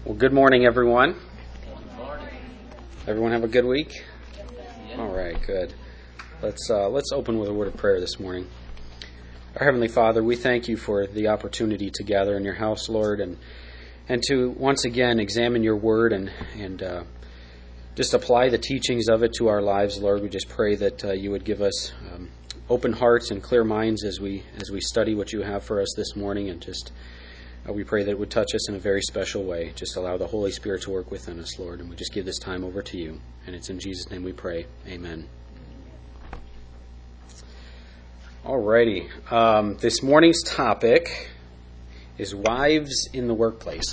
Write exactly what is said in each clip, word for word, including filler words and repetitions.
Well, good morning, everyone. Everyone have a good week? All right, good. Let's uh, let's open with a word of prayer this morning. Our Heavenly Father, we thank you for the opportunity to gather in your house, Lord, and and to once again examine your word and and uh, just apply the teachings of it to our lives, Lord. We just pray that uh, you would give us um, open hearts and clear minds as we as we study what you have for us this morning, and just uh, we pray that it would touch us in a very special way. Just allow the Holy Spirit to work within us, Lord, and we just give this time over to you. And it's in Jesus' name we pray. Amen. Alrighty. Um, this morning's topic is wives in the workplace.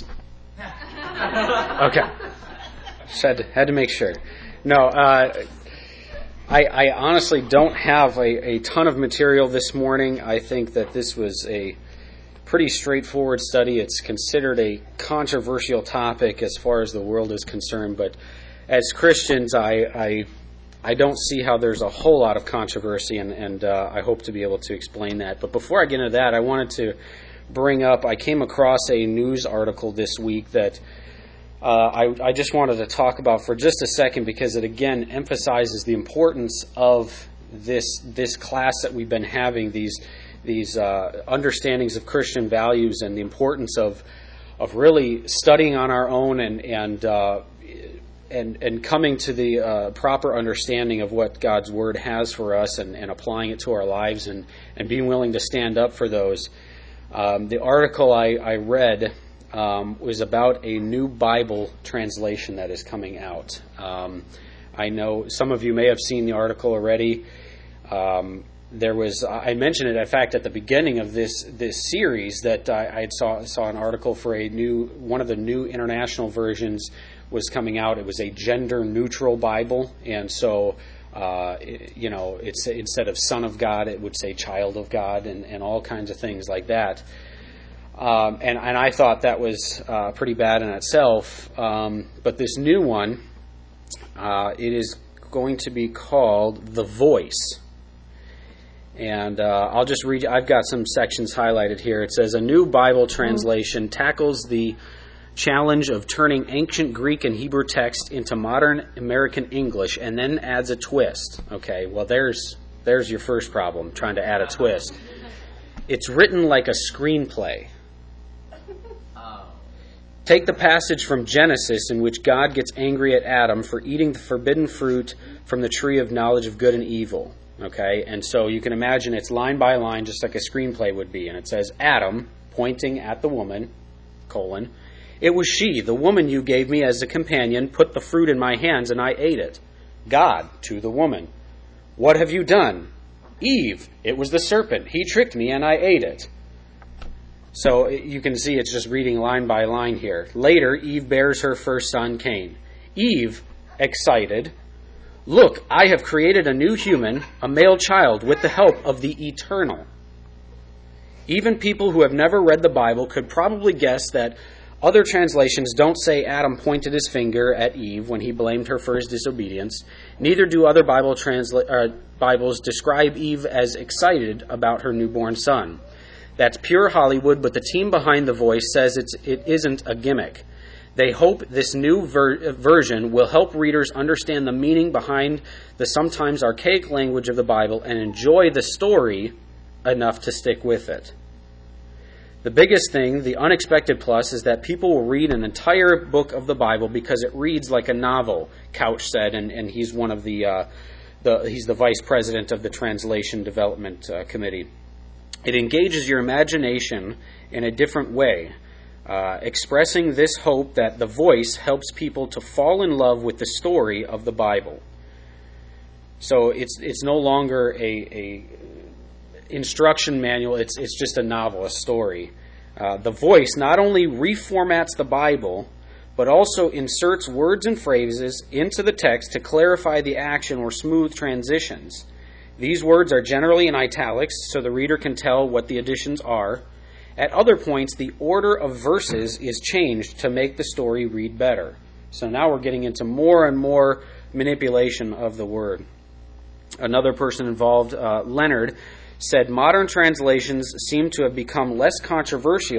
Okay. Just had to, had to make sure. No, uh, I, I honestly don't have a, a ton of material this morning. I think that this was a pretty straightforward study. It's considered a controversial topic as far as the world is concerned, but as Christians, I I, I don't see how there's a whole lot of controversy, and, and uh, I hope to be able to explain that. But before I get into that, I wanted to bring up, I came across a news article this week that uh, I, I just wanted to talk about for just a second, because it again emphasizes the importance of this this class that we've been having, these these uh, understandings of Christian values, and the importance of of really studying on our own and and uh, and and coming to the uh, proper understanding of what God's Word has for us, and, and applying it to our lives, and, and being willing to stand up for those. Um, the article I, I read um, was about a new Bible translation that is coming out. Um, I know some of you may have seen the article already. Um, There was, I mentioned it, in fact, at the beginning of this this series, that I, I saw saw an article for a new, one of the new international versions was coming out. It was a gender-neutral Bible, and so, uh, it, you know, it's instead of Son of God, it would say Child of God, and, and all kinds of things like that. Um, and, and I thought that was uh, pretty bad in itself. Um, but this new one, uh, it is going to be called The Voice. And uh, I'll just read, I've got some sections highlighted here. It says, a new Bible translation tackles the challenge of turning ancient Greek and Hebrew text into modern American English, and then adds a twist. Okay, well, there's there's your first problem, trying to add a twist. It's written like a screenplay. Take the passage from Genesis in which God gets angry at Adam for eating the forbidden fruit from the tree of knowledge of good and evil. Okay, and so you can imagine it's line by line, just like a screenplay would be. And it says, Adam, pointing at the woman, colon, it was she, the woman you gave me as a companion, put the fruit in my hands and I ate it. God, to the woman, what have you done? Eve, it was the serpent. He tricked me and I ate it. So you can see it's just reading line by line here. Later, Eve bears her first son, Cain. Eve, excited, look, I have created a new human, a male child, with the help of the eternal. Even people who have never read the Bible could probably guess that other translations don't say Adam pointed his finger at Eve when he blamed her for his disobedience. Neither do other Bible transla- uh, Bibles describe Eve as excited about her newborn son. That's pure Hollywood, but the team behind The Voice says it's, it isn't a gimmick. They hope this new ver- version will help readers understand the meaning behind the sometimes archaic language of the Bible and enjoy the story enough to stick with it. The biggest thing, the unexpected plus, is that people will read an entire book of the Bible because it reads like a novel, Couch said, and, and he's one of the, uh, the he's the vice president of the Translation Development uh, Committee. It engages your imagination in a different way. Uh, expressing this hope that The Voice helps people to fall in love with the story of the Bible. So it's it's no longer a, a instruction manual, it's it's just a novel, a story. Uh, the Voice not only reformats the Bible, but also inserts words and phrases into the text to clarify the action or smooth transitions. These words are generally in italics, so the reader can tell what the additions are. At other points, the order of verses is changed to make the story read better. So now we're getting into more and more manipulation of the word. Another person involved, uh, Leonard, said modern translations seem to have become less controversial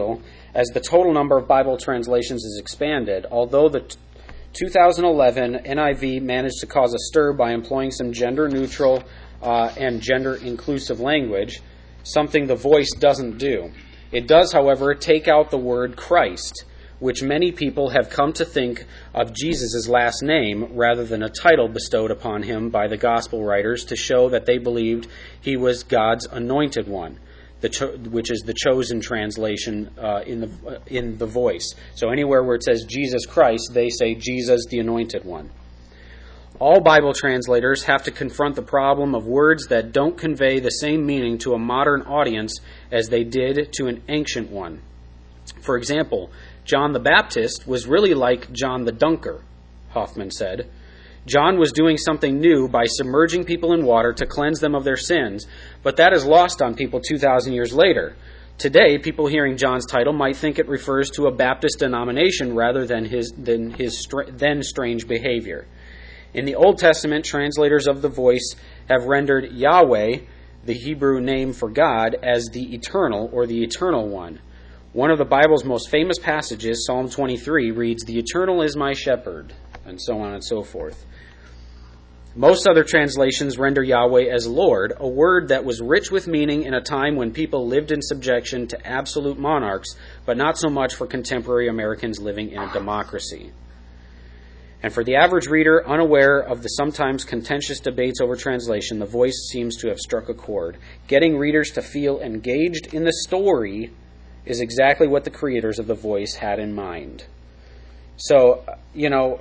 as the total number of Bible translations is expanded, although the t- two thousand eleven N I V managed to cause a stir by employing some gender-neutral uh, and gender-inclusive language, something the Voice doesn't do. It does, however, take out the word Christ, which many people have come to think of Jesus' last name rather than a title bestowed upon him by the gospel writers to show that they believed he was God's anointed one, the cho- which is the chosen translation uh, in the uh, in the Voice. So anywhere where it says Jesus Christ, they say Jesus the anointed one. All Bible translators have to confront the problem of words that don't convey the same meaning to a modern audience as they did to an ancient one. For example, John the Baptist was really like John the Dunker, Hoffman said. John was doing something new by submerging people in water to cleanse them of their sins, but that is lost on people two thousand years later. Today, people hearing John's title might think it refers to a Baptist denomination rather than his than his then strange behavior. In the Old Testament, translators of the Voice have rendered Yahweh, the Hebrew name for God, as the eternal or the eternal one. One of the Bible's most famous passages, Psalm twenty-three, reads, "The Eternal is my shepherd," and so on and so forth. Most other translations render Yahweh as Lord, a word that was rich with meaning in a time when people lived in subjection to absolute monarchs, but not so much for contemporary Americans living in a democracy. And for the average reader unaware of the sometimes contentious debates over translation, the Voice seems to have struck a chord. Getting readers to feel engaged in the story is exactly what the creators of the Voice had in mind. So, you know,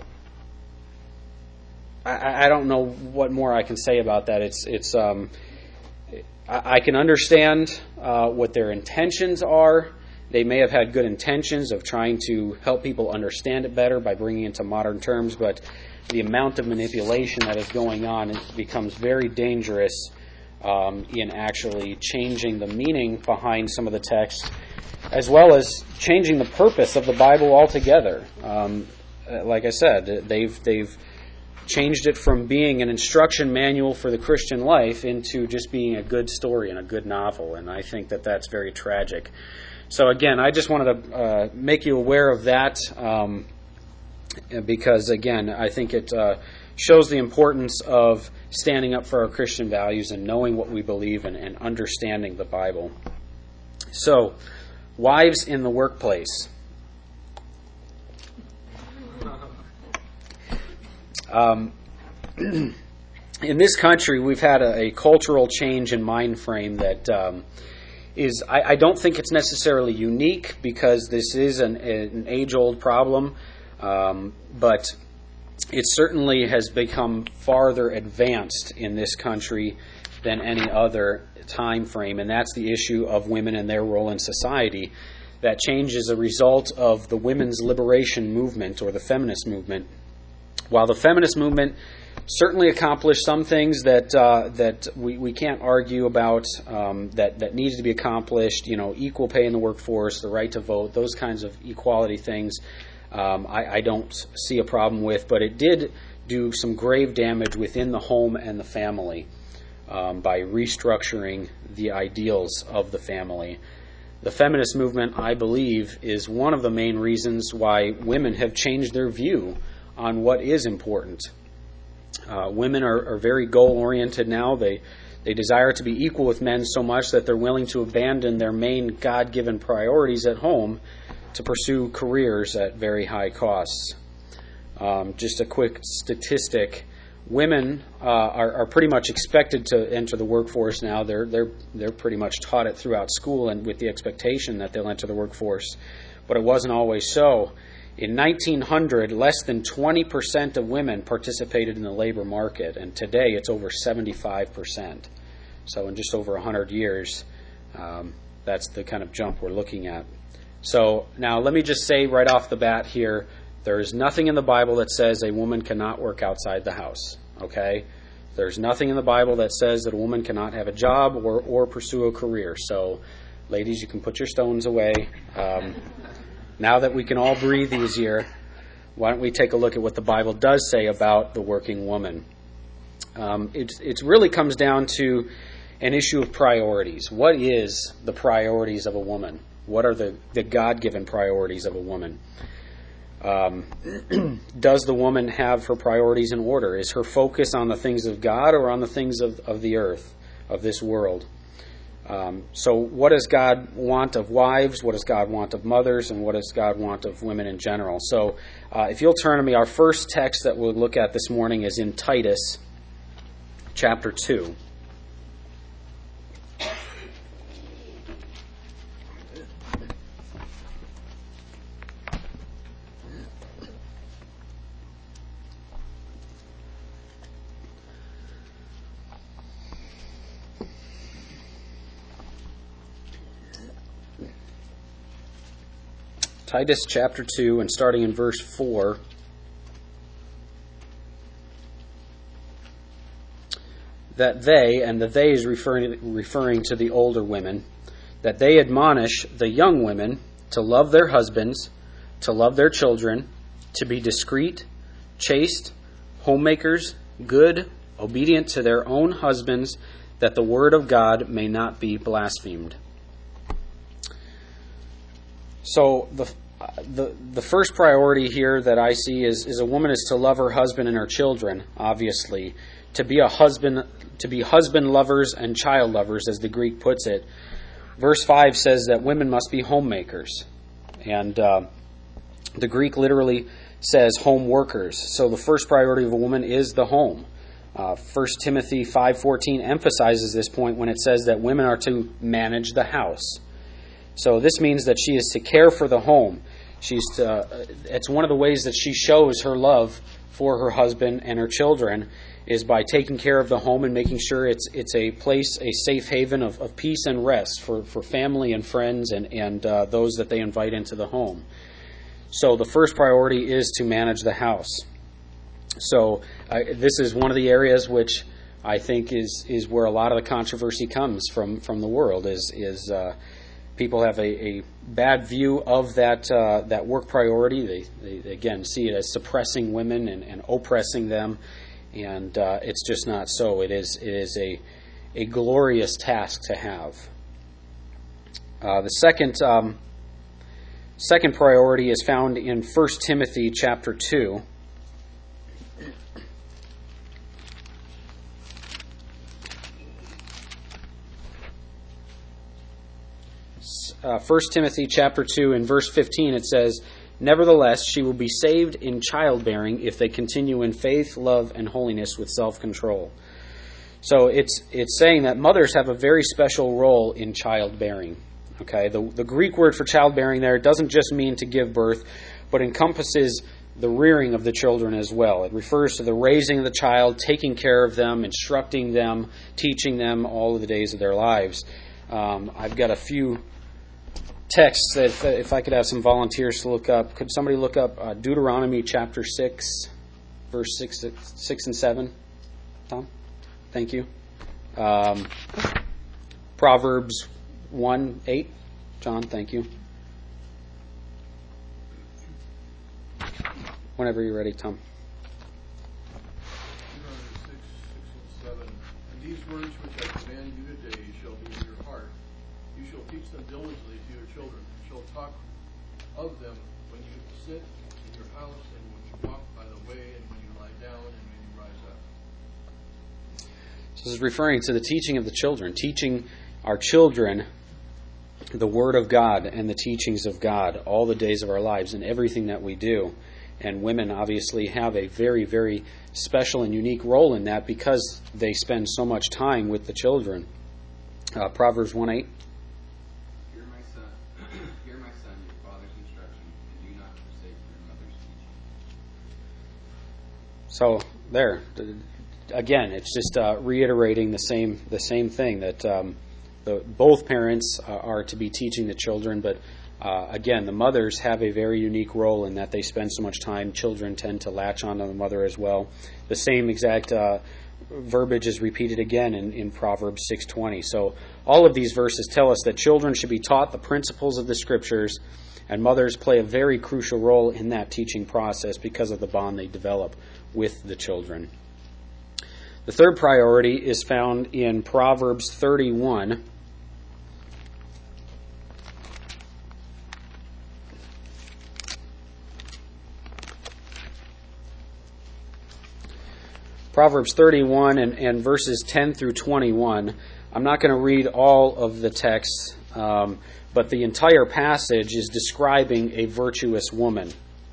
I, I don't know what more I can say about that. It's, it's. Um, I, I can understand uh, what their intentions are. They may have had good intentions of trying to help people understand it better by bringing it into modern terms, but the amount of manipulation that is going on becomes very dangerous um, in actually changing the meaning behind some of the text, as well as changing the purpose of the Bible altogether. Um, like I said, they've they've changed it from being an instruction manual for the Christian life into just being a good story and a good novel, and I think that that's very tragic. So again, I just wanted to uh, make you aware of that um, because, again, I think it uh, shows the importance of standing up for our Christian values and knowing what we believe in and understanding the Bible. So, wives in the workplace. Um, in this country, we've had a, a cultural change in mind frame that um, is, I, I don't think it's necessarily unique because this is an, an age-old problem, um, but it certainly has become farther advanced in this country than any other time frame, and that's the issue of women and their role in society. That change is a result of the women's liberation movement or the feminist movement. While the feminist movement certainly accomplished some things that uh, that we, we can't argue about um, that, that needs to be accomplished, you know, equal pay in the workforce, the right to vote, those kinds of equality things, um, I, I don't see a problem with, but it did do some grave damage within the home and the family um, by restructuring the ideals of the family. The feminist movement, I believe, is one of the main reasons why women have changed their view on what is important. Uh, women are, are very goal-oriented now. They they desire to be equal with men so much that they're willing to abandon their main God-given priorities at home to pursue careers at very high costs. Um, just a quick statistic: women uh, are, are pretty much expected to enter the workforce now. They're they're they're pretty much taught it throughout school and with the expectation that they'll enter the workforce, but it wasn't always so. In nineteen hundred, less than twenty percent of women participated in the labor market, and today it's over seventy-five percent. So in just over one hundred years, um, that's the kind of jump we're looking at. So now let me just say right off the bat here, there is nothing in the Bible that says a woman cannot work outside the house, okay? There's nothing in the Bible that says that a woman cannot have a job or, or pursue a career. So, ladies, you can put your stones away. Um, Now that we can all breathe easier, why don't we take a look at what the Bible does say about the working woman? Um, it, it really comes down to an issue of priorities. What is the priorities of a woman? What are the, the God-given priorities of a woman? Um, does the woman have her priorities in order? Is her focus on the things of God or on the things of, of the earth, of this world? Um, so what does God want of wives? What does God want of mothers? And what does God want of women in general? So uh, if you'll turn to me, our first text that we'll look at this morning is in Titus chapter two. Titus chapter two, and starting in verse four. That they, and the they is referring, referring to the older women, that they admonish the young women to love their husbands, to love their children, to be discreet, chaste, homemakers, good, obedient to their own husbands, that the word of God may not be blasphemed. So the the the first priority here that I see is, is a woman is to love her husband and her children, obviously. To be a husband, to be husband lovers and child lovers, as the Greek puts it. Verse five says that women must be homemakers. And uh, the Greek literally says home workers. So the first priority of a woman is the home. Uh, First Timothy five fourteen emphasizes this point when it says that women are to manage the house. So this means that she is to care for the home. She's to, uh, it's one of the ways that she shows her love for her husband and her children is by taking care of the home and making sure it's it's a place, a safe haven of, of peace and rest for, for family and friends and, and uh, those that they invite into the home. So the first priority is to manage the house. So uh, this is one of the areas which I think is is where a lot of the controversy comes from, from the world is is uh, people have a, a bad view of that uh, that work priority. They, they again see it as suppressing women and, and oppressing them, and uh, it's just not so. It is it is a a glorious task to have. Uh, the second um, second priority is found in First Timothy chapter two. Uh, First Timothy chapter two and verse fifteen, it says, "Nevertheless, she will be saved in childbearing if they continue in faith, love, and holiness with self-control." So it's it's saying that mothers have a very special role in childbearing. Okay, the the Greek word for childbearing there doesn't just mean to give birth, but encompasses the rearing of the children as well. It refers to the raising of the child, taking care of them, instructing them, teaching them all of the days of their lives. Um, I've got a few texts that if, if I could have some volunteers to look up. Could somebody look up uh, Deuteronomy chapter six, verse six, six and seven? Tom? Thank you. Um, Proverbs one, eight. John, thank you. Whenever you're ready, Tom. six, six and seven. And these words which I command you today shall be in your heart. You shall teach them diligently to your children. You shall talk of them when you sit in your house and when you walk by the way and when you lie down and when you rise up. So this is referring to the teaching of the children, teaching our children the Word of God and the teachings of God all the days of our lives and everything that we do. And women obviously have a very, very special and unique role in that because they spend so much time with the children. Uh, Proverbs one eight. Hear my son, hear my son, your father's instruction, and do not forsake your mother's teaching. So there, again, it's just uh, reiterating the same the same thing that um, the, both parents uh, are to be teaching the children, but uh, again, the mothers have a very unique role in that they spend so much time. Children tend to latch onto the mother as well. The same exact uh, verbiage is repeated again in, in Proverbs six twenty. So all of these verses tell us that children should be taught the principles of the Scriptures, and mothers play a very crucial role in that teaching process because of the bond they develop with the children. The third priority is found in Proverbs thirty-one. Proverbs thirty-one and, and verses ten through twenty-one. I'm not going to read all of the text, um, but the entire passage is describing a virtuous woman,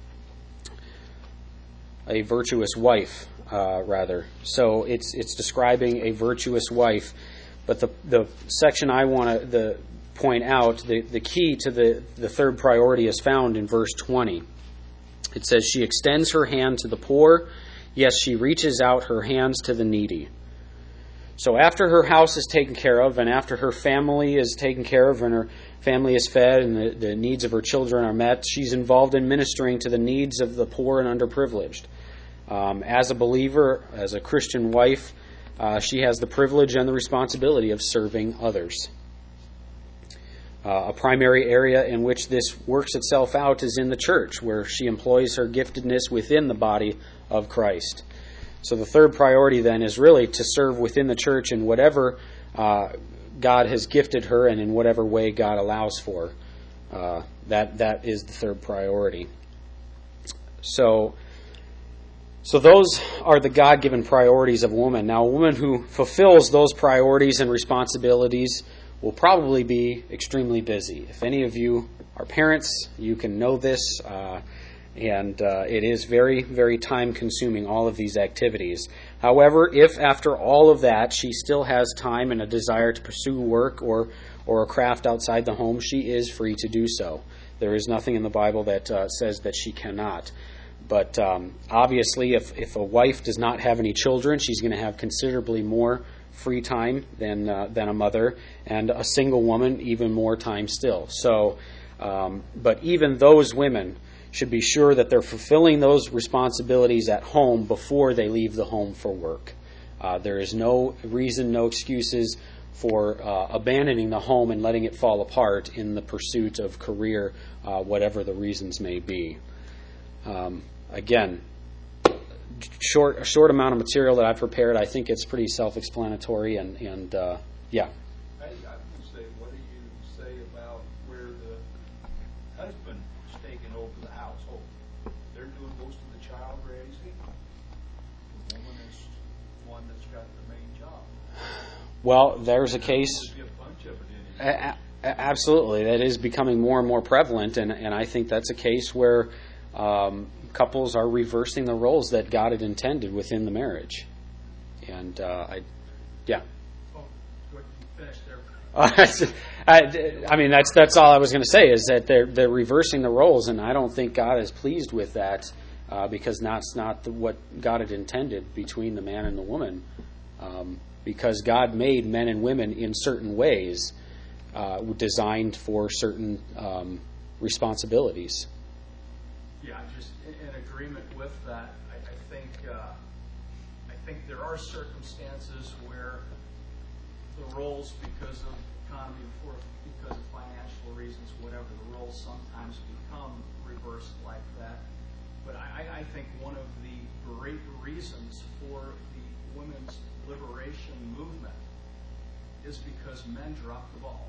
a virtuous wife, uh, rather. So it's it's describing a virtuous wife. But the the section I want to point out, the, the key to the, the third priority is found in verse twenty. It says, she extends her hand to the poor. Yes, she reaches out her hands to the needy. So after her house is taken care of, and after her family is taken care of, and her family is fed, and the, the needs of her children are met, she's involved in ministering to the needs of the poor and underprivileged. Um, as a believer, as a Christian wife, uh, she has the privilege and the responsibility of serving others. Uh, a primary area in which this works itself out is in the church, where she employs her giftedness within the body of Christ. So the third priority then is really to serve within the church in whatever uh, God has gifted her and in whatever way God allows for. Uh, that that is the third priority. So, so those are the God-given priorities of a woman. Now, a woman who fulfills those priorities and responsibilities will probably be extremely busy. If any of you are parents, you can know this. Uh, And uh, it is very, very time-consuming, all of these activities. However, if after all of that she still has time and a desire to pursue work or, or a craft outside the home, she is free to do so. There is nothing in the Bible that uh, says that she cannot. But um, obviously, if, if a wife does not have any children, she's going to have considerably more free time than, uh, than a mother, and a single woman, even more time still. So, um, but even those women should be sure that they're fulfilling those responsibilities at home before they leave the home for work. Uh, there is no reason, no excuses for uh, abandoning the home and letting it fall apart in the pursuit of career, uh, whatever the reasons may be. Um, again, short a short amount of material that I've prepared. I think it's pretty self-explanatory, and, and uh, yeah. I, I would say, what do you say about where the husband is taking over the household? They're doing most of the child raising. The woman is one that's got the main job. Well, there's a case. There'll be a bunch of it in A- a- absolutely, that is becoming more and more prevalent, and, and I think that's a case where um, couples are reversing the roles that God had intended within the marriage. And uh, I, yeah. Oh, what you finished there. I, I mean, that's that's all I was going to say, is that they're they're reversing the roles, and I don't think God is pleased with that, uh, because that's not the, what God had intended between the man and the woman. Um, because God made men and women in certain ways, uh, designed for certain um, responsibilities. Yeah, I'm just in, in agreement with that. I, I think uh, I think there are circumstances where the roles, because of economy, for because of financial reasons, whatever, the roles sometimes become reversed like that. But I, I think one of the great reasons for the women's liberation movement is because men dropped the ball.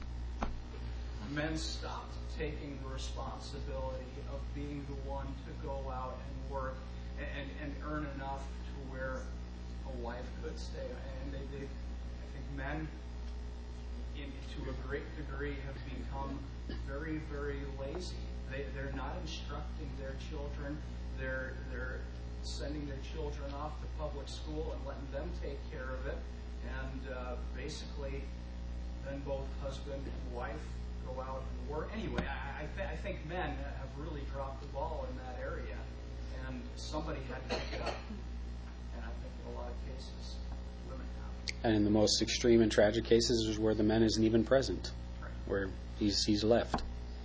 Men stopped taking the responsibility of being the one to go out and work and, and, and earn enough to where a wife could stay. And they, they I think men, in, to a great degree, have become very, very lazy. They, they're not instructing their children. They're, they're sending their children off to public school and letting them take care of it. And uh, basically, then both husband and wife go out and work. Anyway, I, I, th- I think men have really dropped the ball in that area, and somebody had to pick it up. And I think in a lot of cases, women have. And in the most extreme and tragic cases is where the man isn't even present, Right. where he's he's left.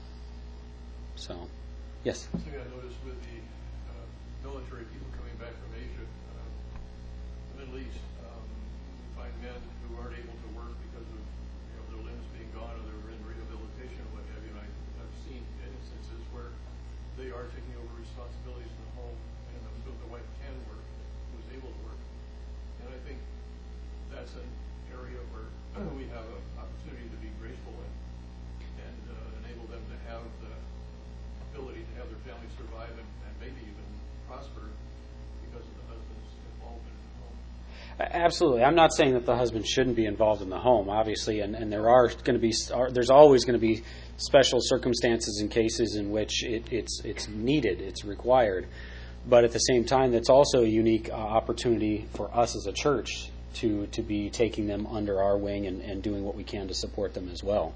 So, yes. Something I noticed with the uh, military people coming back from Asia, uh, the Middle East, um, we find men who aren't able to work because of you know their limbs being gone or they're in rehabilitation or what have you. And I, I've seen instances where they are taking over responsibilities in the home, and so the wife can work, who is able to work. And I think that's an area where we have an opportunity to be graceful and, and uh, enable them to have the ability to have their family survive and, and maybe even prosper because of the husband's involvement in the home. Absolutely. I'm not saying that the husband shouldn't be involved in the home, obviously, and, and there are going to be are, there's always going to be special circumstances and cases in which it, it's it's needed, it's required. But at the same time, that's also a unique uh, opportunity for us as a church to to be taking them under our wing and, and doing what we can to support them as well.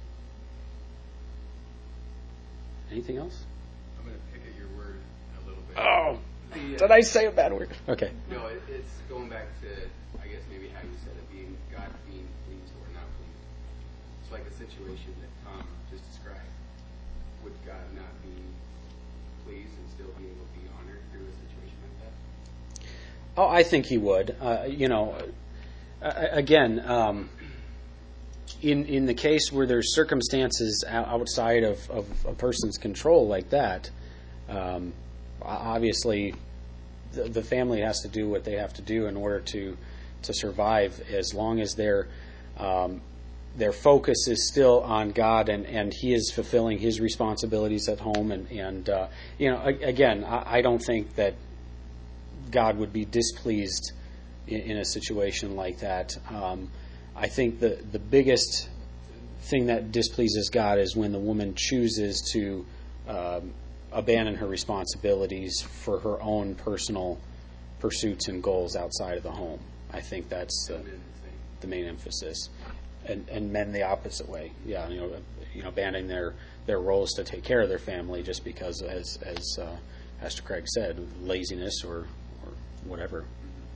Anything else? I'm going to pick at your word a little bit. Oh, The, uh, did I say a bad word? Okay. No, it, it's going back to, I guess, maybe how you said it, being God being pleased or not pleased. It's like the situation that Tom just described. Would God not be pleased and still be able to be honored through a situation like that? Oh, I think he would. Uh, you know, uh, again, um, in in the case where there's circumstances outside of, of a person's control like that, um, obviously the, the family has to do what they have to do in order to to survive, as long as their um, their focus is still on God and, and He is fulfilling His responsibilities at home. And, and uh, you know, again, I, I don't think that God would be displeased in, in a situation like that. Um, I think the, the biggest thing that displeases God is when the woman chooses to um, abandon her responsibilities for her own personal pursuits and goals outside of the home. I think that's uh, the main emphasis, and and men the opposite way. Yeah, you know, you know, abandoning their, their roles to take care of their family just because, as as uh, Pastor Craig said, laziness or or whatever.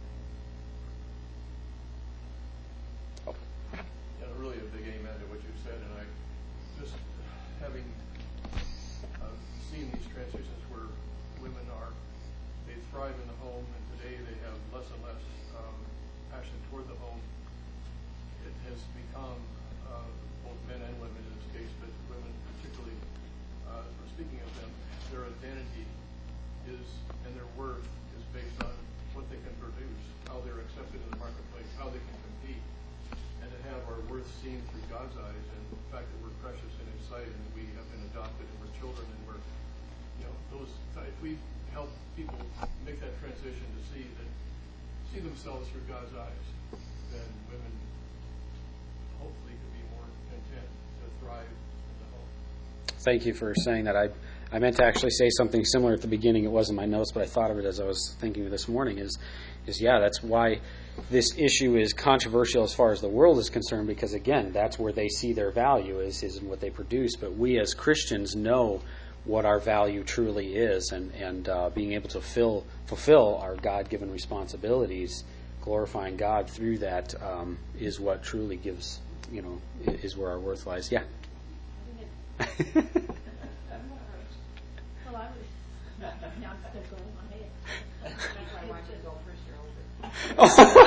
Yeah, really a big amen to what you said, and I just having uh, seen these transitions where women are they thrive in the home, and today they have less and less um, passion toward the home. It has become uh, both men and women in this case, but women particularly. Uh, speaking of them, their identity is and their worth is based on what they can produce, how they're accepted in the marketplace, how they can compete, and to have our worth seen through God's eyes, and the fact that we're precious in His sight, and we have been adopted, and we're children, and we're, you know, those. If we help people make that transition to see that, see themselves through God's eyes, then women hopefully could be more content to thrive in the home. Thank you for saying that. I I meant to actually say something similar at the beginning. It wasn't my notes, but I thought of it as I was thinking this morning. Is is yeah, that's why this issue is controversial as far as the world is concerned, because again, that's where they see their value is is in what they produce. But we as Christians know what our value truly is, and and uh, being able to fill, fulfill our God-given responsibilities, glorifying God through that, um, is what truly gives, you know, is where our worth lies. Yeah. Well, I was, now I'm still going in my head. That's why I wanted to go first, you're older.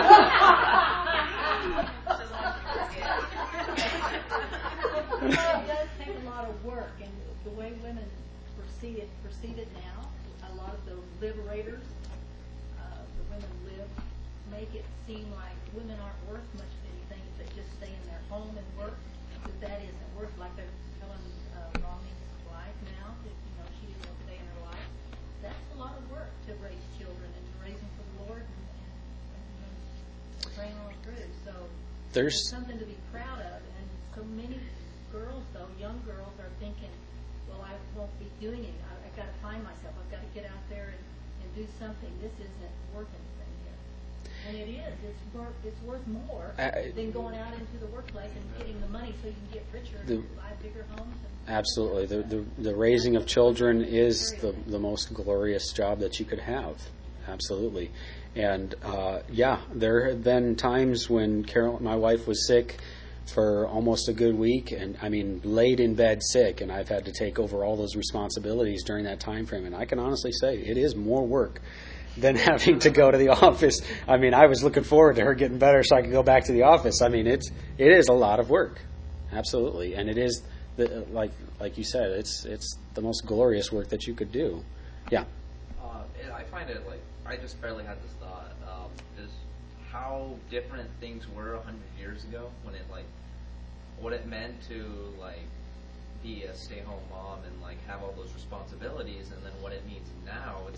Well, it does take a lot of work, and the way women perceive it, perceive it now, a lot of those liberators, uh, the women live, make it seem like women aren't worth much of anything if they just stay in their home and work, that that isn't worth, like they're telling uh, Romney's wife now, that, you know, she didn't work a day in her life. That's a lot of work to raise children and to raise them for the Lord and, and, and you know, praying on through. So There's it's something to be proud of. And so many girls, though, young girls, are thinking, well, I won't be doing it. I, I've got to find myself. I've got to get out there and, and do something. This isn't worth anything here. And it is. It's worth, it's worth more Uh, than going out into the workplace and getting the money so you can get richer The- and buy bigger homes. And absolutely the, the the raising of children is the the most glorious job that you could have. Absolutely. And uh, yeah, there have been times when Carol, my wife, was sick for almost a good week, and I mean laid in bed sick, and I've had to take over all those responsibilities during that time frame. And I can honestly say it is more work than having to go to the office. I mean, I was looking forward to her getting better so I could go back to the office. I mean, it's it is a lot of work, absolutely, and it is the, like like you said, it's it's the most glorious work that you could do. Yeah. Uh, and I find it like I just barely had this thought. Um, is how different things were a hundred years ago when it like what it meant to like be a stay-home mom and like have all those responsibilities, and then what it means now. It's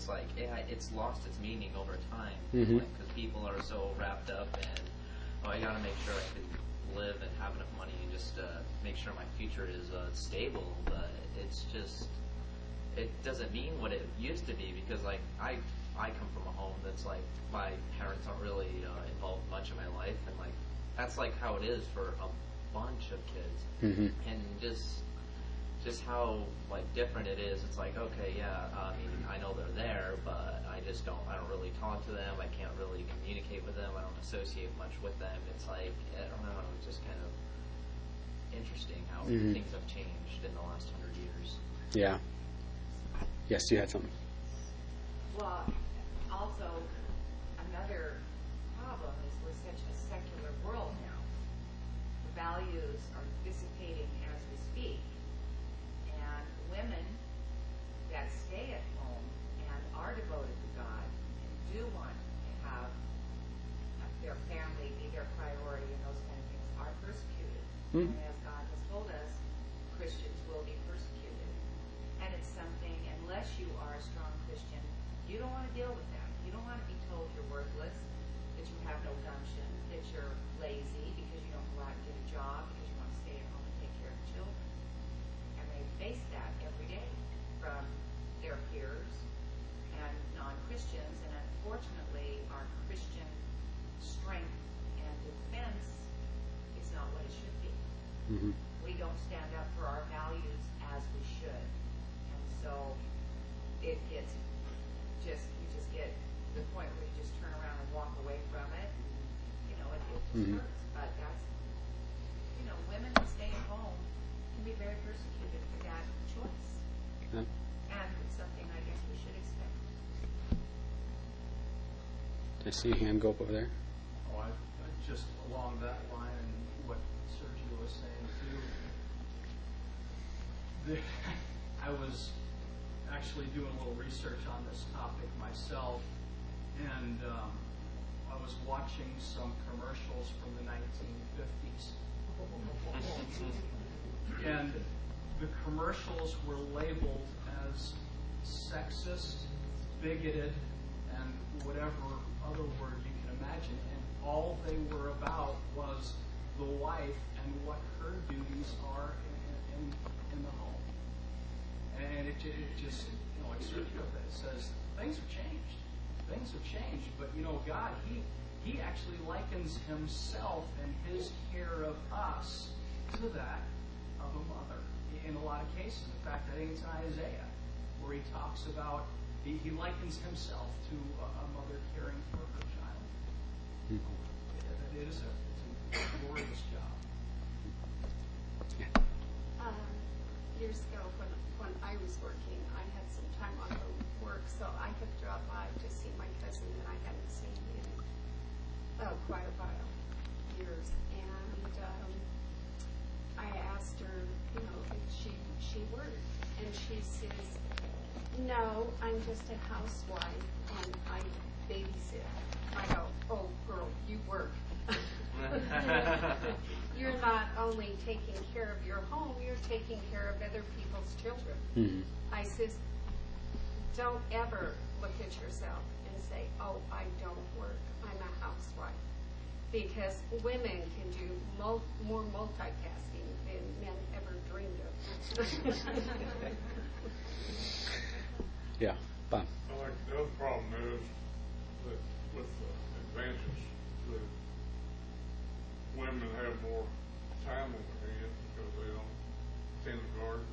it's like yeah, it's lost its meaning over time Mhm. because people are so wrapped up in, oh, I got to make sure I can live and have enough money and just uh, make sure my future is uh, stable. But it's just, it doesn't mean what it used to be because like I I come from a home that's like my parents aren't really uh, involved much in my life, and like that's like how it is for a bunch of kids, Mhm. and just just how like different it is. It's like okay, yeah, I mean I know they're there, but I just don't I don't really talk to them. I can't really communicate with them. I don't associate much with them. It's like I don't know. It's just kind of interesting how Mhm. things have changed in the last hundred years. Yeah. Yes, you had something. Well, also, another problem is we're such a secular world now. The values are dissipating as we speak. And women that stay at home and are devoted to God and do want to have their family be their priority and those kind of things are persecuted. Hmm. And as God has told us, Christians will be persecuted. And it's something, unless you are a strong Christian, you don't want to deal with that. You don't want to be told you're worthless, that you have no gumption, that you're lazy because you don't go out and get a job, because you want to stay at home and take care of children. And they face that every day from their peers and non-Christians. And unfortunately, our Christian strength and defense is not what it should be. Mhm. We don't stand up for our values as we should. And so it gets just, you just get to the point where you just turn around and walk away from it. And, you know, it, it just Mhm. hurts. But that's, you know, women who stay at home can be very persecuted for that choice. Yeah. And it's something I guess we should expect. I see a hand go up over there. Oh, I, I just along that line and what Sergio was saying too. The, I was actually doing a little research on this topic myself, and um, I was watching some commercials from the nineteen fifties. And the commercials were labeled as sexist, bigoted, and whatever other word you can imagine. And all they were about was the wife and what her duties are in, in, in the home. And it, it just, you know, like Sergio says, things have changed. Things have changed. But, you know, God, He He actually likens Himself and His care of us to that of a mother in a lot of cases. In fact, I think it's in Isaiah where He talks about, He, he likens Himself to a, a mother caring for her child. Mhm. It is a, it's a glorious job. Um, years ago, when, when I was working, I had some time off from work, so I had dropped by to see my cousin that I hadn't seen in uh, quite a while, years. And um, I asked her, you know, if she she worked, and she says, "No, I'm just a housewife, and I babysit." I go, "Oh, girl, you work." You're not only taking care of your home, you're taking care of other people's children. Mhm. I says, don't ever look at yourself and say, oh, I don't work, I'm a housewife. Because women can do mul- more multitasking than men ever dreamed of. Yeah. Bob. I like the other problem is that with the advances, the women have more time on their hands because they don't tend the garden,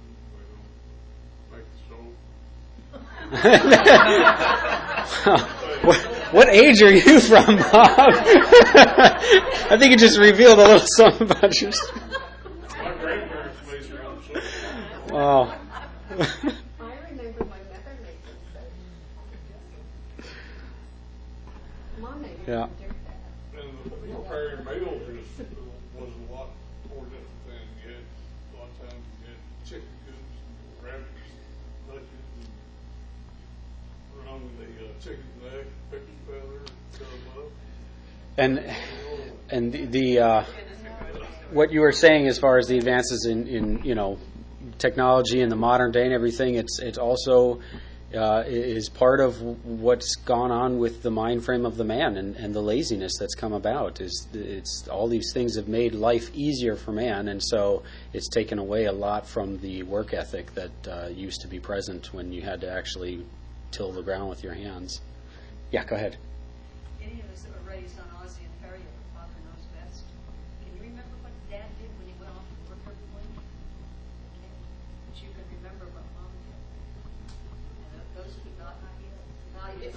they don't make the soap. what, what age are you from, Bob? I think you just revealed a little something about yourself. My grandparents made their own soap. Wow. I remember my mother making soap. Mom made Yeah. do that. And the preparing meals just was a lot more different than you had. A lot of times you had chicken coops, and rabbits, hutches, and run the uh, chicken's neck, pick the feather, cut them up. And and the, the uh, what you were saying as far as the advances in, in you know technology in the modern day and everything, it's it's also uh, is part of what's gone on with the mind frame of the man and, and the laziness that's come about. Is it's all these things have made life easier for man, and so it's taken away a lot from the work ethic that uh, used to be present when you had to actually till the ground with your hands. Yeah, go ahead. Any of us that were raised on Ozzie and Harriet, Father knows best. Can you remember what Dad did when he went off to work every morning? Okay. But you can remember what Mom did. And those who not not yet. Not yet.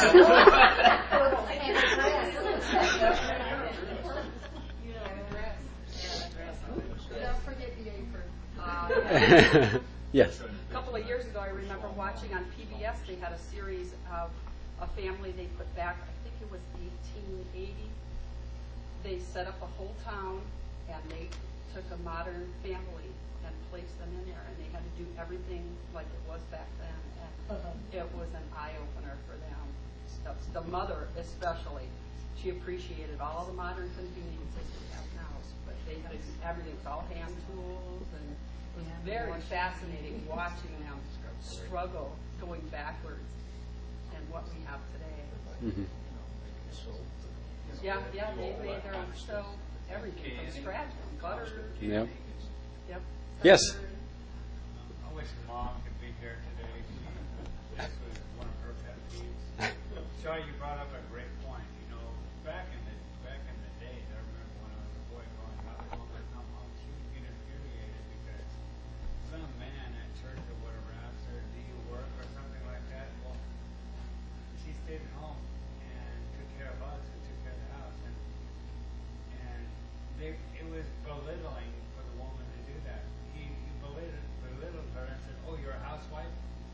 Don't forget the apron. Uh, Yes. A couple of years ago, I remember watching on P B S, they had a series of a family they put back, I think it was eighteen eighty. They set up a whole town, and they took a modern family and placed them in there, and they had to do everything like it was back then, and it was an eye-opener for them. The mother especially, she appreciated all the modern conveniences we have now, but they had to do everything. It was all hand tools, and it was very fascinating watching them struggle going backwards and what we have today. Mm-hmm. Yeah, yeah, they made their own stove, everything from scratch, from butter. Yep. Yep. Yes. I wish Mom could be here today. This was one of her pet peeves. Charlie, you brought up a great point. You know, back in the back in the days, I remember when I was a boy growing up, I would come home, she would get infuriated because some man at church or whatever asked her, "Do you work?" or something like that. Well, she stayed at home and took care of us and took care of the house, and and they, it was belittling for the woman to do that. He, he belittled, belittled her and said, "Oh, you're a housewife?"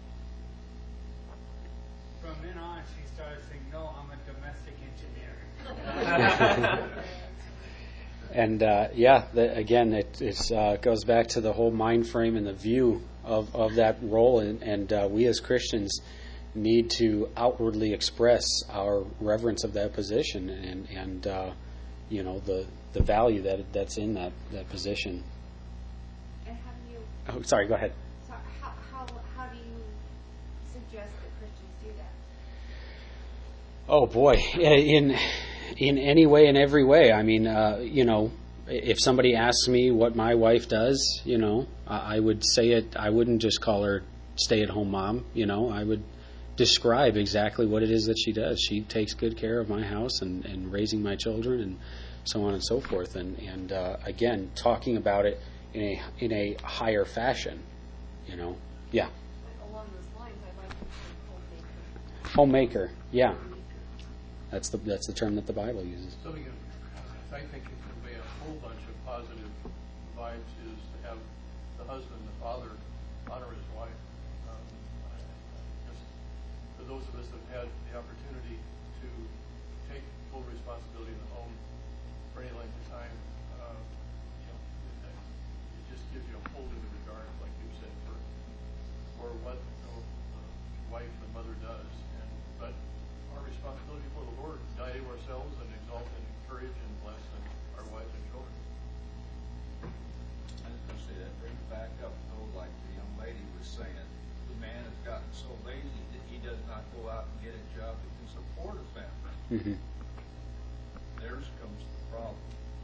From then on, she started saying, "No, I'm a domestic engineer." And uh, yeah, the, again, it it's, uh, goes back to the whole mind frame and the view of, of that role, and, and uh, we as Christians need to outwardly express our reverence of that position and and uh, you know the the value that that's in that, that position. And how do you, Oh, sorry, go ahead. so how, how, how do you suggest that Christians do that? Oh boy, in in any way, in every way. I mean, uh, you know, if somebody asks me what my wife does, you know, I, I would say it. I wouldn't just call her stay-at-home mom. You know, I would describe exactly what it is that she does. She takes good care of my house and, and raising my children and so on and so forth. And and uh, again, talking about it in a in a higher fashion. You know, yeah. Along those lines, I'd like to say homemaker. Homemaker, yeah. That's the that's the term that the Bible uses. Something that I think can convey a whole bunch of positive vibes is to have the husband, the father, honor his wife. Um, I, just for those of us that have had the opportunity to take full responsibility in the home for any length of time, uh, you know, it, it just gives you a whole different regard, like you said, for for what you know, the wife, the mother does, and but. Our responsibility before the Lord, die to ourselves and exalt and encourage and bless and our wives and children. I was going to say that brings back up, though, like the young lady was saying, the man has gotten so lazy that he does not go out and get a job that can support a family. Mm-hmm. There's comes the problem.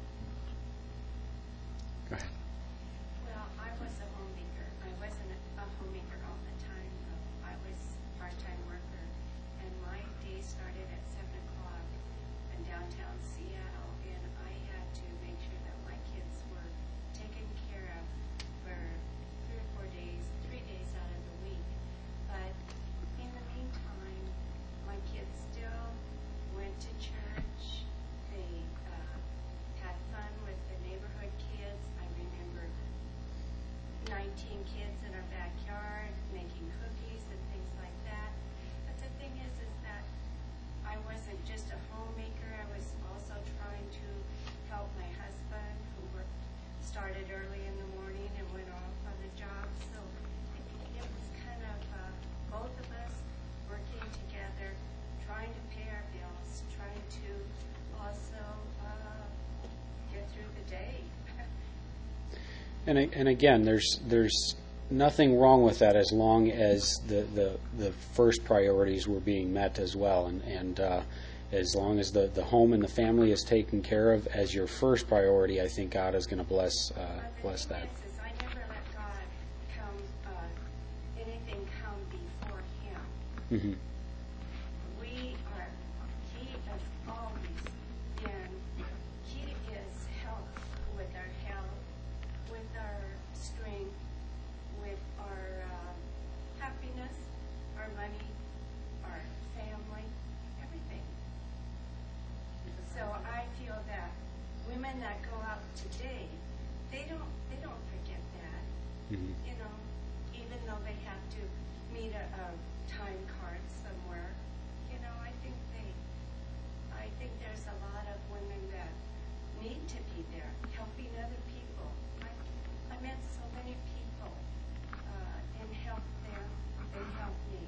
Go ahead. Well, I was a homemaker. I wasn't a homemaker all the time. I was a part-time worker, and my day started at seven o'clock in downtown Seattle, and I had to make sure that my kids were taken care of for three or four days, three days out of the week. But in the meantime, my kids still went to church. They uh, had fun with the neighborhood kids. I remember nineteen kids in our backyard making cookies and things like that. But the thing is, is that I wasn't just a homemaker. I was also trying to help my husband, who worked, started early in the morning and went off on the job. So it, it was kind of uh, both of us working together, trying to pay our bills, trying to also uh, get through the day. And and again, there's there's nothing wrong with that as long as the, the, the first priorities were being met as well. And, and uh, as long as the, the home and the family is taken care of as your first priority, I think God is going to bless uh, bless that. Is, is I never let God come, uh, anything come before Him. Mm-hmm. We are, He has always been, He is health with our health, with our strength, with our uh, happiness, our money, our family, everything. So I feel that women that go out today, they don't they don't forget that. Mm-hmm. You know, even though they have to meet a, a time card somewhere, you know, I think they, I think there's a lot of women that need to be there, helping other people. I, I met so many people uh, and helped them. They helped me.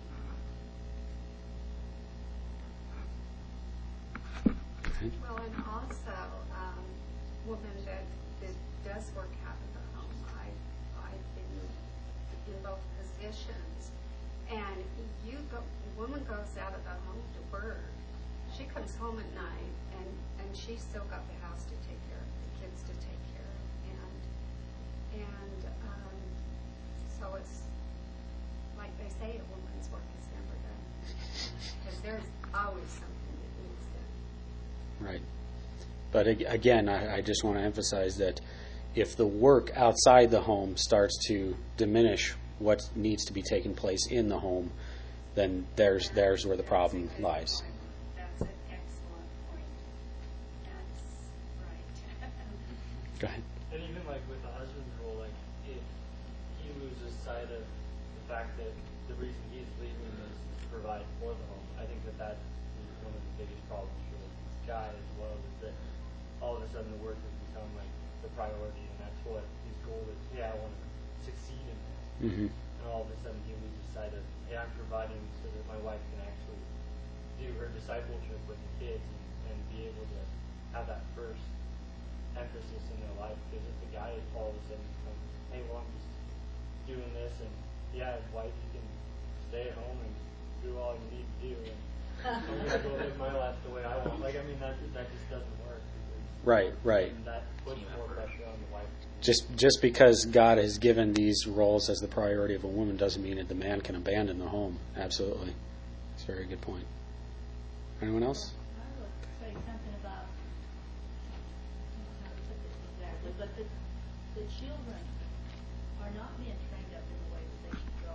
Well, and also, um, woman that, that does work out in the home, I, I've been in both positions. And you go, a woman goes out of the home to work. She comes home at night, and, and she's still got the house to take care of, the kids to take care of. And, and um, so it's, like they say, a woman's work is never done. Because there's always something that needs done. Right. But ag- again, I, I just want to emphasize that if the work outside the home starts to diminish what needs to be taking place in the home, then there's there's where the problem lies. That's an excellent point. That's right. Go ahead. And even like with the husband's role, like if he loses sight of the fact that the reason he's leaving is to provide for the home, I think that that is one of the biggest problems for the guy as well, is that all of a sudden the work has become like the priority, and that's what his goal is. Yeah, I want to succeed in this. Mm-hmm. And all of a sudden he loses sight of, hey, I'm providing so that my wife can actually do her discipleship with the kids and, and be able to have that first emphasis in their life. Because if the guy all of a sudden becomes, hey, well, I'm just doing this, and yeah, wife, you can stay at home and do all you need to do, and I'm going to go live my life the way I want. Like, I mean, that that just doesn't work. Right, right. And that puts more pressure on the wife. Just just because God has given these roles as the priority of a woman doesn't mean that the man can abandon the home. Absolutely. That's a very good point. Anyone else? I would say something about, I don't know how to put this exactly, but the, the children are not being trained up in the way that they should go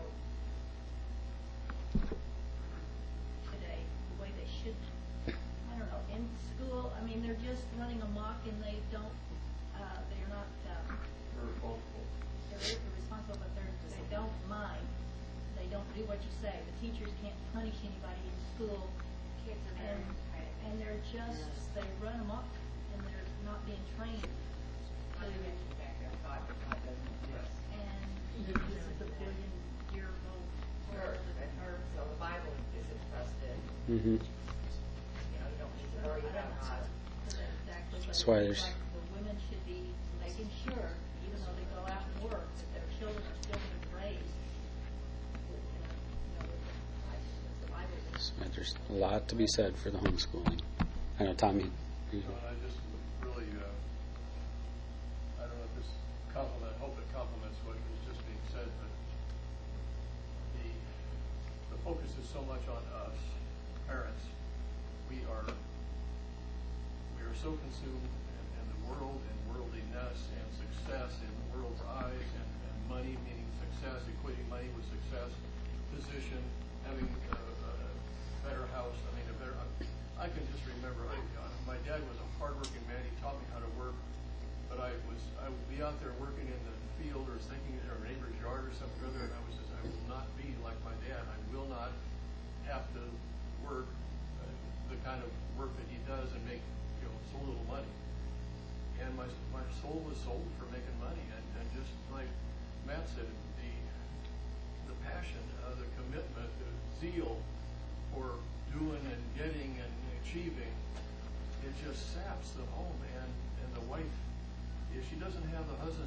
today, the way they should, I don't know, in school, I mean, they're just running amok and they don't, uh, they're not, um, They're responsible. they're irresponsible, but they're, they don't mind. They don't do what you say. The teachers can't punish anybody in school. Kids are And, very and they're just, they run amok and they're not being trained. Not to mention the fact that God, God doesn't exist. And this is a billion year old Earth, world. and Earth, so the Bible isn't trusted. Mm-hmm. You know, you don't need to worry about God. Exactly. That's But why it's there's- like the women should be making sure, even though they go out and work, that their children are still being raised. with, uh, you know, with the Bible, with the Bible. So there's a lot to be said for the homeschooling. I know, Tommy. you- No, I just really, uh, I don't know if this compliment, I hope it complements what was just being said, but the, the focus is so much on us, parents. We are, we are so consumed in, in the world and worldliness and success in the world's eyes and, and money, meaning success, equating money with success, position, having a, a better house. I mean, a better. I, I can just remember. I, uh, my dad was a hardworking man. He taught me how to work, but I was I would be out there working in the field or thinking in our neighbor's yard or something or other, and I was just I will not be like my dad. I will not have to work uh, the kind of work that he does and make you know so little money. And my my soul was sold for making money, and, and just like Matt said, the the passion, uh, the commitment, the zeal for doing and getting and achieving, it just saps the home. And, and the wife, if she doesn't have the husband's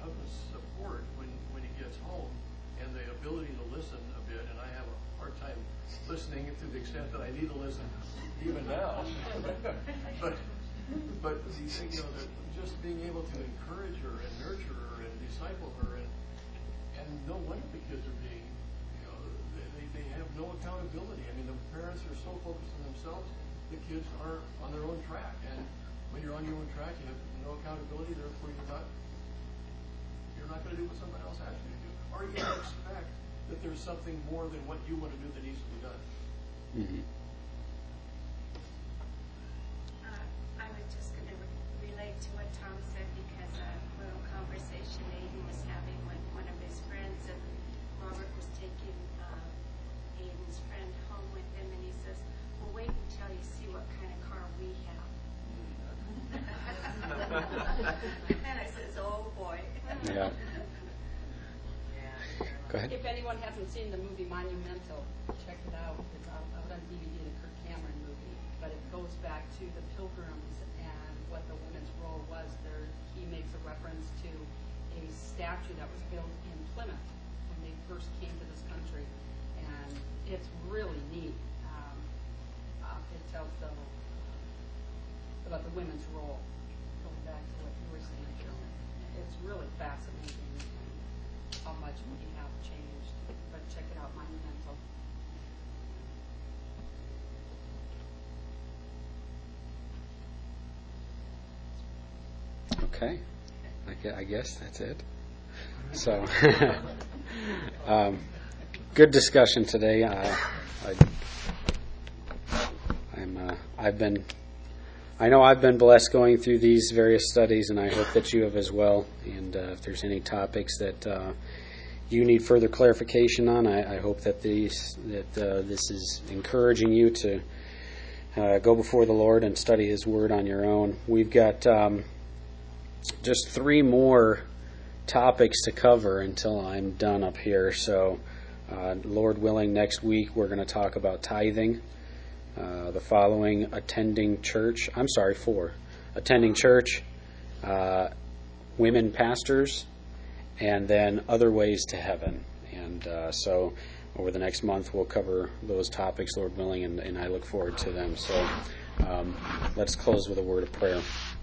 of the support when, when he gets home and the ability to listen a bit, and I have a hard time listening to the extent that I need to listen even now. but but the, you know, that just being able to encourage her and nurture her and disciple her, and and no wonder the kids are being, you know, they, they have no accountability. I mean, the parents are so focused on themselves, the kids are on their own track. And when you're on your own track, you have no accountability, therefore you're not you're not going to do what somebody else asks you to do. Or you expect that there's something more than what you want to do that needs to be done. Mm-hmm. Uh, I was just going to re- relate to what Tom said, because a little conversation Aiden was having with one of his friends, and Robert was taking uh, Aiden's friend home with him, and he says, well, wait until you see what kind of car we have. And I says, oh boy. Yeah. Go ahead. If anyone hasn't seen the movie Monumental, check it out. It's out, out on D V D, the Kirk Cameron movie. But it goes back to the Pilgrims and what the women's role was there. He makes a reference to a statue that was built in Plymouth when they first came to this country. And it's really neat. Um, uh, it tells the, about the women's role, going back to what you were saying, Joe. It's really fascinating how much we have changed. But check it out, Monumental. Okay. I gue- I guess that's it. So, um, good discussion today. Uh, I, I'm, uh, I've been, I know I've been blessed going through these various studies, and I hope that you have as well. And uh, if there's any topics that uh, you need further clarification on, I, I hope that these that uh, this is encouraging you to uh, go before the Lord and study His Word on your own. We've got um, just three more topics to cover until I'm done up here. So, uh, Lord willing, next week we're going to talk about tithing. Uh, the following, attending church. I'm sorry, four. Attending church, uh, women pastors, and then other ways to heaven. And uh, so over the next month we'll cover those topics, Lord willing, and, and I look forward to them. So um, let's close with a word of prayer.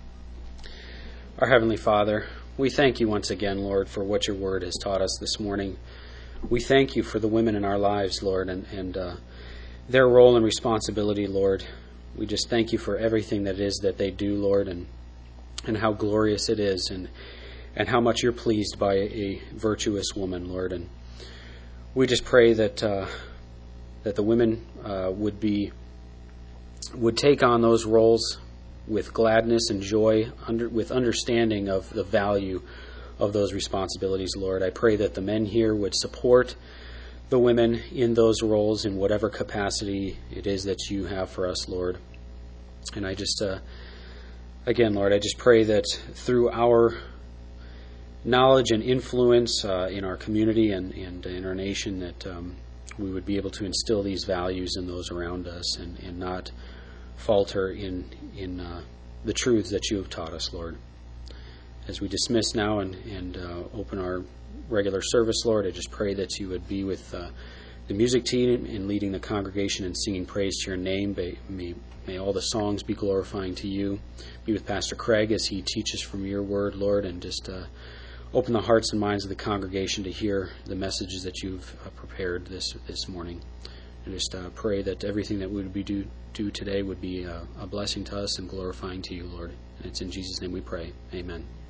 Our Heavenly Father, we thank you once again, Lord, for what your word has taught us this morning. We thank you for the women in our lives, Lord, and, and uh, their role and responsibility, Lord. We just thank you for everything that it is that they do, Lord, and and how glorious it is, and and how much you're pleased by a, a virtuous woman, Lord. And we just pray that uh, that the women uh, would be would take on those roles with gladness and joy, under, with understanding of the value of those responsibilities, Lord. I pray that the men here would support the women in those roles in whatever capacity it is that you have for us, Lord. And I just, uh, again, Lord, I just pray that through our knowledge and influence uh, in our community and, and in our nation, that um, we would be able to instill these values in those around us, and, and not falter in in uh, the truths that you have taught us, Lord. As we dismiss now and, and uh, open our regular service, Lord, I just pray that you would be with uh, the music team in leading the congregation and singing praise to your name. May, may, may all the songs be glorifying to you. Be with Pastor Craig as he teaches from your word, Lord, and just uh, open the hearts and minds of the congregation to hear the messages that you've uh, prepared this this morning. And just uh, pray that everything that we would be do, do today would be uh, a blessing to us and glorifying to you, Lord. And it's in Jesus' name we pray. Amen.